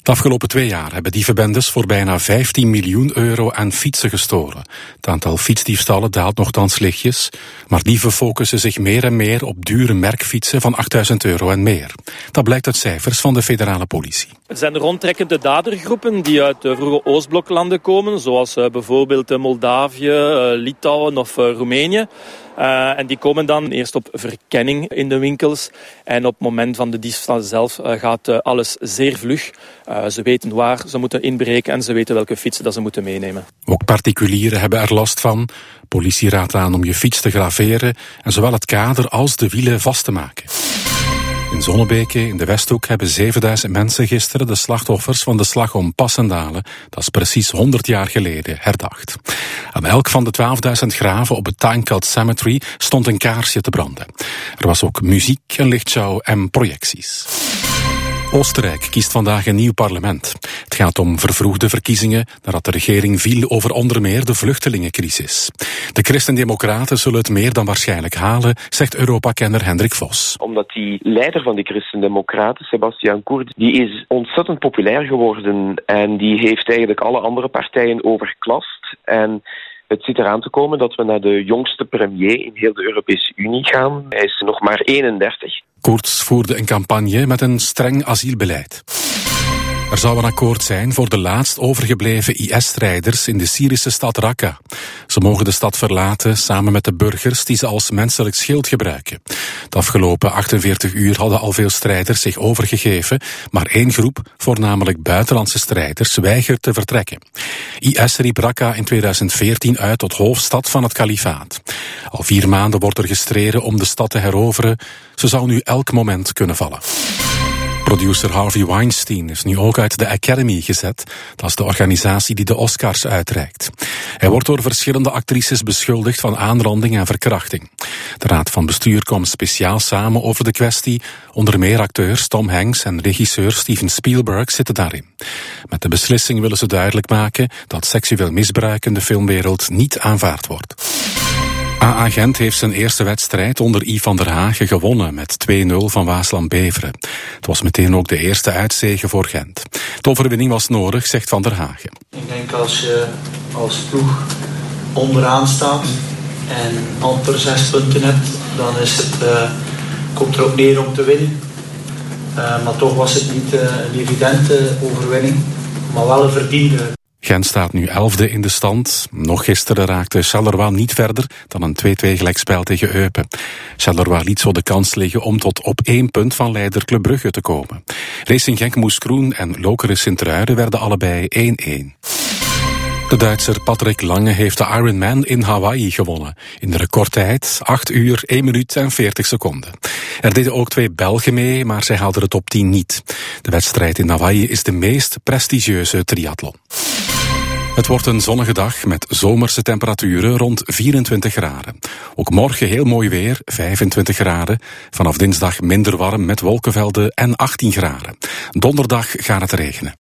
De afgelopen 2 jaar hebben dievenbendes voor bijna 15 miljoen euro aan fietsen gestolen. Het aantal fietsdiefstallen daalt nogthans lichtjes, maar dieven focussen zich meer en meer op dure merkfietsen van 8.000 euro en meer. Dat blijkt uit cijfers van de federale politie. Er zijn rondtrekkende dadergroepen die uit de vroege Oostbloklanden komen, zoals bijvoorbeeld Moldavië, Litouwen of Roemenië. En die komen dan eerst op verkenning in de winkels. En op het moment van de diefstal zelf gaat alles zeer vlug. Ze weten waar ze moeten inbreken en ze weten welke fietsen dat ze moeten meenemen. Ook particulieren hebben er last van. Politie raadt aan om je fiets te graveren en zowel het kader als de wielen vast te maken. In Zonnebeke, in de Westhoek, hebben 7000 mensen gisteren de slachtoffers van de slag om Passendalen, dat is precies 100 jaar geleden, herdacht. Aan elk van de 12.000 graven op het Tynecastle Cemetery stond een kaarsje te branden. Er was ook muziek, een lichtshow en projecties. Oostenrijk kiest vandaag een nieuw parlement. Het gaat om vervroegde verkiezingen nadat de regering viel over onder meer de vluchtelingencrisis. De Christen-Democraten zullen het meer dan waarschijnlijk halen, zegt Europa-kenner Hendrik Vos. Omdat die leider van die Christen-Democraten, Sebastian Kurz, die is ontzettend populair geworden en die heeft eigenlijk alle andere partijen overklast. En het zit eraan te komen dat we naar de jongste premier in heel de Europese Unie gaan. Hij is nog maar 31. Kurz voerde een campagne met een streng asielbeleid. Er zou een akkoord zijn voor de laatst overgebleven IS-strijders in de Syrische stad Raqqa. Ze mogen de stad verlaten samen met de burgers die ze als menselijk schild gebruiken. De afgelopen 48 uur hadden al veel strijders zich overgegeven, maar één groep, voornamelijk buitenlandse strijders, weigert te vertrekken. IS riep Raqqa in 2014 uit tot hoofdstad van het kalifaat. Al 4 maanden wordt er gestreden om de stad te heroveren. Ze zou nu elk moment kunnen vallen. Producer Harvey Weinstein is nu ook uit de Academy gezet. Dat is de organisatie die de Oscars uitreikt. Hij wordt door verschillende actrices beschuldigd van aanranding en verkrachting. De raad van bestuur komt speciaal samen over de kwestie. Onder meer acteurs Tom Hanks en regisseur Steven Spielberg zitten daarin. Met de beslissing willen ze duidelijk maken dat seksueel misbruik in de filmwereld niet aanvaard wordt. AA Gent heeft zijn eerste wedstrijd onder Yves van der Hagen gewonnen met 2-0 van Waasland-Beveren. Het was meteen ook de eerste uitzege voor Gent. De overwinning was nodig, zegt Van der Hagen. Ik denk als je als ploeg onderaan staat en amper 6 punten hebt, dan is komt er ook neer om te winnen. Maar toch was het niet een evidente overwinning, maar wel een verdiende. Gent staat nu 11e in de stand. Nog gisteren raakte Charleroi niet verder dan een 2-2 gelijkspel tegen Eupen. Charleroi liet zo de kans liggen om tot op 1 punt van leider Club Brugge te komen. Racing Genk Moeskroen en Lokeren Sint-Truiden werden allebei 1-1. De Duitser Patrick Lange heeft de Ironman in Hawaii gewonnen. In de recordtijd 8 uur, 1 minuut en 40 seconden. Er deden ook 2 Belgen mee, maar zij haalden de top 10 niet. De wedstrijd in Hawaii is de meest prestigieuze triathlon. Het wordt een zonnige dag met zomerse temperaturen rond 24 graden. Ook morgen heel mooi weer, 25 graden. Vanaf dinsdag minder warm met wolkenvelden en 18 graden. Donderdag gaat het regenen.